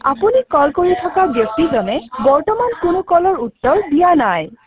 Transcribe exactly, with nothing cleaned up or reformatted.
আপুনি কল কৰি থকা ব্যক্তিজনে বৰ্তমান কোনো কলৰ উত্তৰ দিয়া নাই